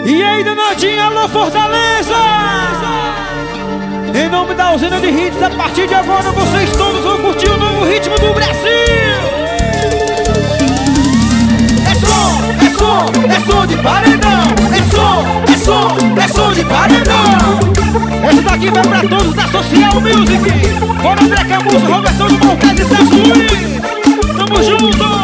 E aí, danadinha, alô Fortaleza! Em nome da usina de hits, a partir de agora vocês todos vão curtir o novo ritmo do Brasil! É som de paredão! É som de paredão! Esse daqui vai pra todos da Social Music! Bora, André Camuso, Robertão do Marques e Celso Luiz! Tamo junto!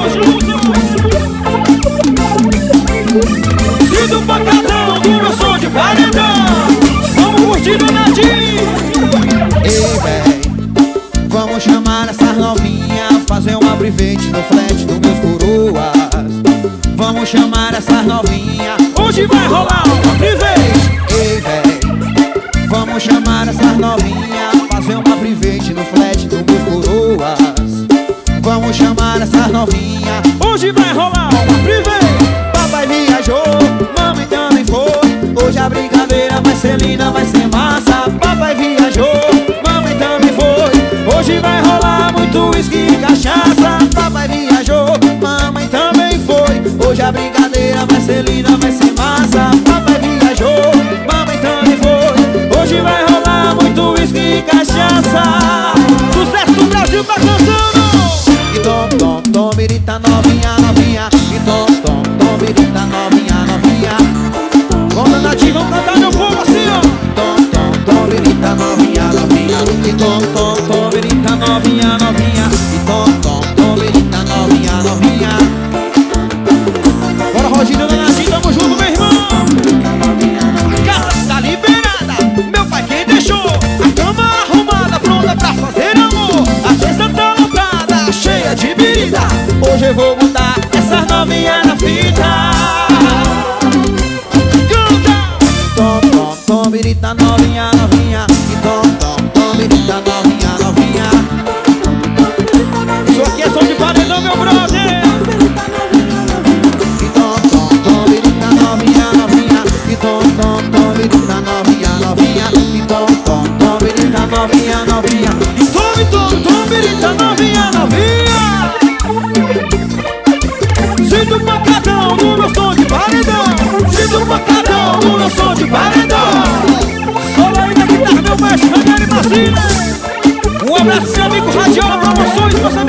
Se do pancadão, do meu som de paredão! Vamos curtir, danadinho! Ei, véi, vamos chamar essas novinhas, fazer um abrivete no flat dos meus coroas. Vamos chamar essas novinhas, hoje vai rolar um abrivete! ei, véi, vamos chamar essas novinhas, fazer um abrivete no flat dos meus coroas. Vamos chamar essas novinhas, hoje vai rolar um abrivete! Papai viajou, mamãe também foi. Hoje a brincadeira vai ser linda, vai ser massa. Papai viajou, mamãe também foi. Hoje vai rolar muito uísque e cachaça. Papai viajou, mamãe também foi. Hoje a brincadeira vai ser linda, vai ser massa. Papai viajou, mamãe também foi. Hoje vai rolar muito uísque e cachaça. Sucesso do Brasil tá cantando! E tom, tom, tom, birita novinha, novinha. E tom, tom, tom, birita novinha, novinha. Com danadinho, vamos cantar meu povo assim, ó! Tom, tom, tom, birita novinha, novinha. E tom, tom, tom, birita novinha, novinha. E tom, tom, tom, birita novinha, novinha. Bora, Rodinho, danadinho, tamo junto, meu irmão! A casa tá liberada, meu pai quem deixou. A cama arrumada, pronta pra fazer amor. A festa tá lotada, cheia de bebida. Hoje eu vou botar essas novinhas na fita. Tom, tom, tom, birita novinha, novinha. E tom, tom, tom, birita novinha, novinha. Isso aqui é som de paredão, meu brother! E tom, tom, tom, birita novinha, novinha. E tom, tom, tom, birita novinha, novinha. E tom, tom, tom, birita novinha, novinha. E tom, birita novinha, novinha! Sinto o pancadão no meu som de paredão! Sinto o pancadão no meu som de paredão! Solo aí da guitarra, meu mestre, Ranieri Marcina! Um abraço, seu amigo Radiola Promoções, você